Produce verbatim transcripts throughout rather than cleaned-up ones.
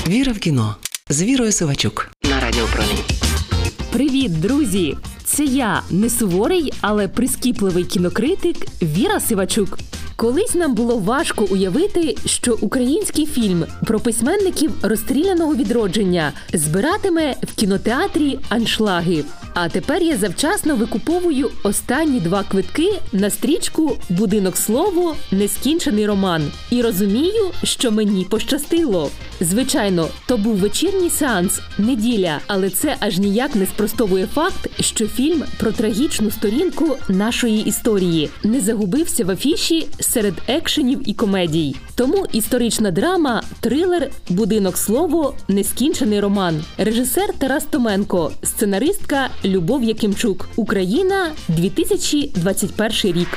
Віра в кіно з Вірою Сивачук на Радіо Промінь. Привіт, друзі! Це я, не суворий, але прискіпливий кінокритик Віра Сивачук. Колись нам було важко уявити, що український фільм про письменників розстріляного відродження збиратиме в кінотеатрі аншлаги. А тепер я завчасно викуповую останні два квитки на стрічку «Будинок слово. Нескінчений роман». І розумію, що мені пощастило. Звичайно, то був вечірній сеанс, неділя, але це аж ніяк не спростовує факт, що фільм про трагічну сторінку нашої історії не загубився в афіші серед екшенів і комедій. Тому історична драма, трилер «Будинок слово. Нескінчений роман». Режисер Тарас Томенко, сценаристка Любов Якимчук. Україна, дві тисячі двадцять перший рік.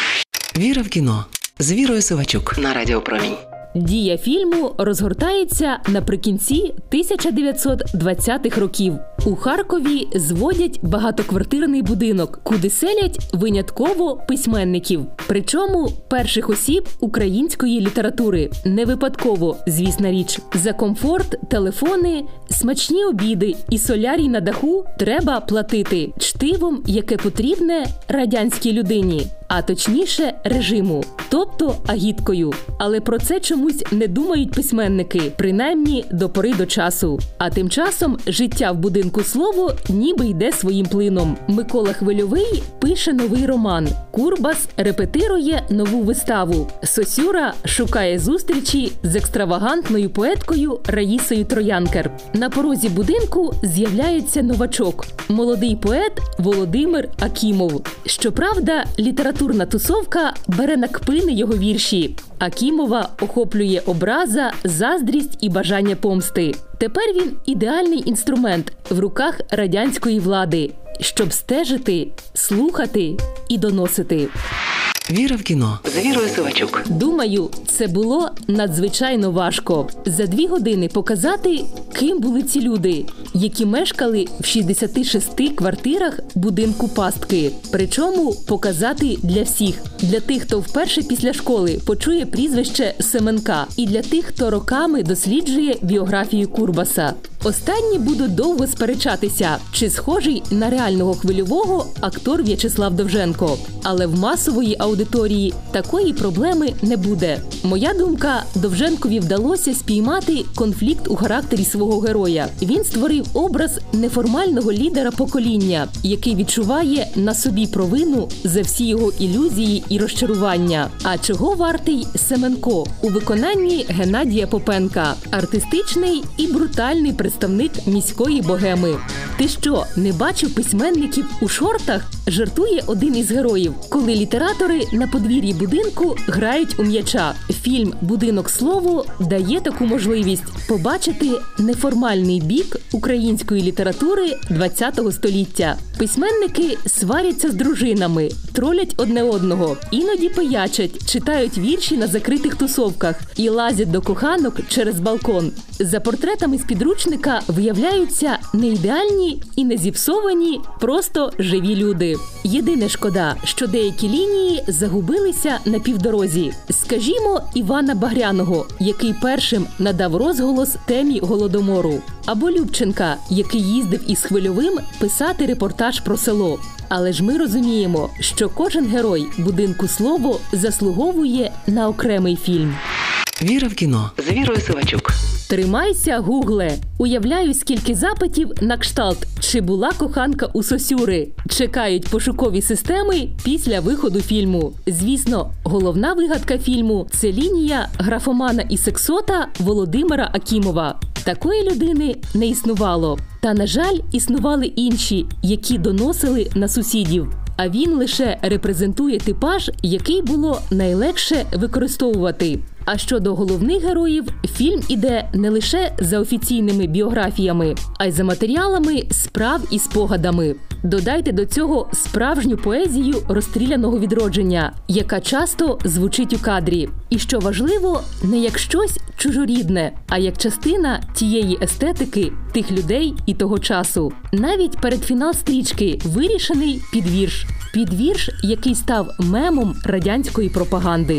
Віра в кіно з Вірою Сивачук на Радіо Промінь. Дія фільму розгортається наприкінці тисяча дев'ятсот двадцятих років. У Харкові зводять багатоквартирний будинок, куди селять винятково письменників. Причому перших осіб української літератури. Не випадково, звісна річ. За комфорт, телефони, смачні обіди і солярій на даху треба платити чтивом, яке потрібне радянській людині. А точніше режиму, тобто агіткою. Але про це чомусь не думають письменники, принаймні до пори до часу. А тим часом життя в будинку слово ніби йде своїм плином. Микола Хвильовий пише новий роман. Курбас репетирує нову виставу. Сосюра шукає зустрічі з екстравагантною поеткою Раїсою Троянкер. На порозі будинку з'являється новачок – молодий поет Володимир Акімов. Щоправда, літературна тусовка бере на кпини його вірші. Акімова охоплює образа, заздрість і бажання помсти. Тепер він ідеальний інструмент в руках радянської влади, щоб стежити, слухати і доносити. Віра в кіно з Вірою Сивачук. Думаю, це було надзвичайно важко. За дві години показати, ким були ці люди, які мешкали в шістдесяти шести квартирах будинку пастки. Причому показати для всіх. Для тих, хто вперше після школи почує прізвище Семенка, і для тих, хто роками досліджує біографію Курбаса. Останні будуть довго сперечатися, чи схожий на реального Хвильового актор В'ячеслав Довженко. Але в масової аудиторії такої проблеми не буде. Моя думка, Довженкові вдалося спіймати конфлікт у характері свого героя. Він створив образ неформального лідера покоління, який відчуває на собі провину за всі його ілюзії і розчарування. А чого вартий Семенко у виконанні Геннадія Попенка? Артистичний і брутальний представник міської богеми. Ти що, не бачив письменників у шортах? Жартує один із героїв, коли літератори на подвір'ї будинку грають у м'яча. Фільм «Будинок слово» дає таку можливість побачити неформальний бік української літератури ХХ століття. Письменники сваряться з дружинами, тролять одне одного, іноді пиячать, читають вірші на закритих тусовках і лазять до коханок через балкон. За портретами з підручника виявляються не ідеальні і не зіпсовані, просто живі люди. Єдине шкода, що деякі лінії загубилися на півдорозі. Скажімо, Івана Багряного, який першим надав розголос темі Голодомору. Або Любченка, який їздив із Хвильовим писати репортаж про село. Але ж ми розуміємо, що кожен герой будинку слово заслуговує на окремий фільм. Віра в кіно з Вірою Сивачук. Тримайся, гугле! Уявляю, скільки запитів на кшталт «Чи була коханка у Сосюри?» чекають пошукові системи після виходу фільму. Звісно, головна вигадка фільму – це лінія графомана і сексота Володимира Акімова. Такої людини не існувало. Та, на жаль, існували інші, які доносили на сусідів. А він лише репрезентує типаж, який було найлегше використовувати. А щодо головних героїв, фільм іде не лише за офіційними біографіями, а й за матеріалами справ і спогадами. Додайте до цього справжню поезію розстріляного відродження, яка часто звучить у кадрі. І що важливо, не як щось чужорідне, а як частина тієї естетики, тих людей і того часу. Навіть передфінал стрічки вирішений під вірш. Під вірш, який став мемом радянської пропаганди.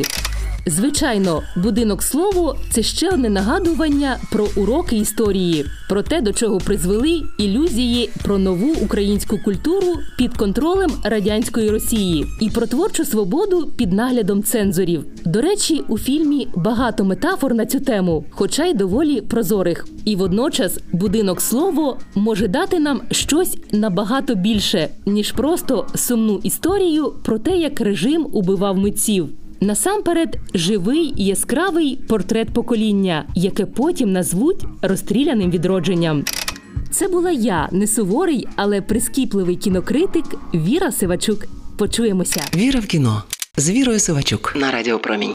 Звичайно, будинок слово – це ще одне нагадування про уроки історії, про те, до чого призвели ілюзії про нову українську культуру під контролем радянської Росії і про творчу свободу під наглядом цензорів. До речі, у фільмі багато метафор на цю тему, хоча й доволі прозорих. І водночас будинок слово може дати нам щось набагато більше, ніж просто сумну історію про те, як режим убивав митців. Насамперед, живий і яскравий портрет покоління, яке потім назвуть розстріляним відродженням. Це була я, не суворий, але прискіпливий кінокритик Віра Сивачук. Почуємося. Віра в кіно з Вірою Сивачук на Радіо Промінь.